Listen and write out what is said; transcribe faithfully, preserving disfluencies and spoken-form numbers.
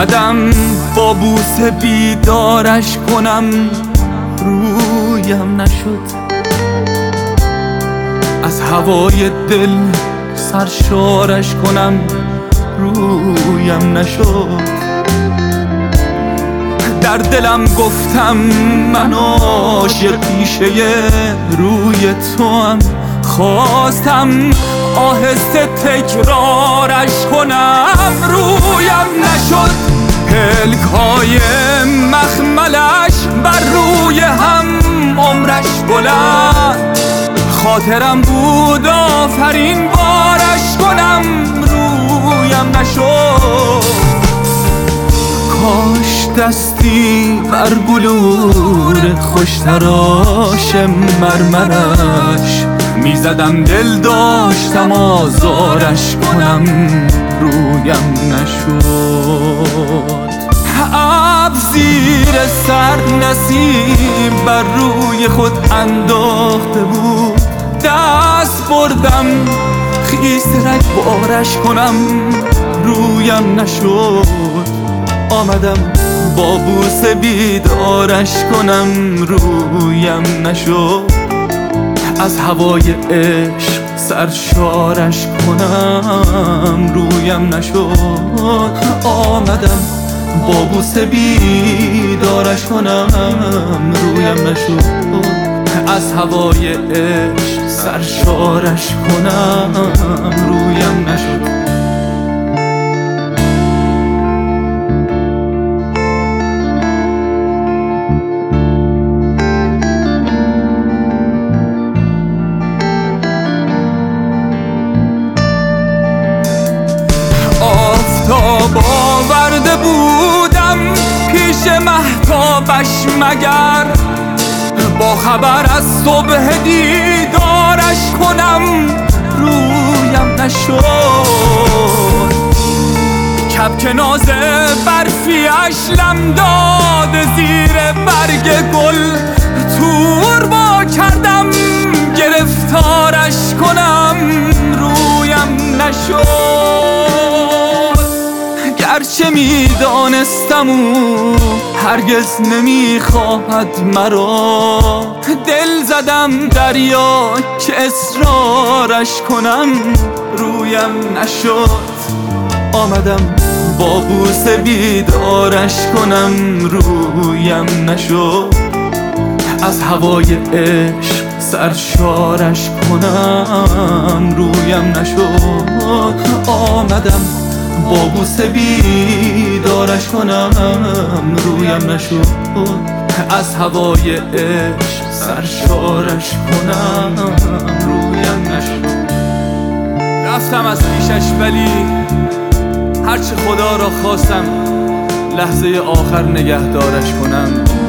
اومدم با بوسه بیدارش کنم، رویم نشد. از هوای دل سرشارش کنم، رویم نشد. در دلم گفتم من عاشق پیشه روی توام، خواستم آهسته تکرارش کنم، رویم نشد. پلک‌های مخملش بر روی هم، عمرش بلند. خاطرم بود آفرین بارش کنم، رویم نشد. کاش دستی بر بلور خوشتراش مرمرش میزدم، دل داشتم آزارش کنم، رویم نشد. ابر زیر سر نسیم بر روی خود انداخته بود، دست بردم خیس رگ بارش کنم، رویم نشد. آمدم با بوسه بیدارش کنم، رویم نشد. از هوای عشق سرشارش کنم، رویم نشد. آمدم با بوسه بیدارش کنم، رویم نشد. از هوای عشق سرشارش کنم، رویم نشد. آفتاب آورده بودم پیش مهتابش مگر، با خبر از صبح دیدارش کنم، رویم نشد. کبک ناز برفیش لم داد زیر برگ گل، تور با کردم گرفتارش کنم، رویم نشد. گرچه میدانستم او هرگز نمیخواهد مرا، دل زدم دریا که اصرارش کنم، رویم نشد. آمدم با بوسه بیدارش کنم، رویم نشد. از هوای عشق سرشارش کنم، رویم نشد. آمدم با بوسه بیدارش کنم، رویم نشد. از هوای عشق سرشارش کنم، رویم نشد. رفتم از پیشش ولی هرچه خدا را خواستم لحظه آخر نگهدارش کنم،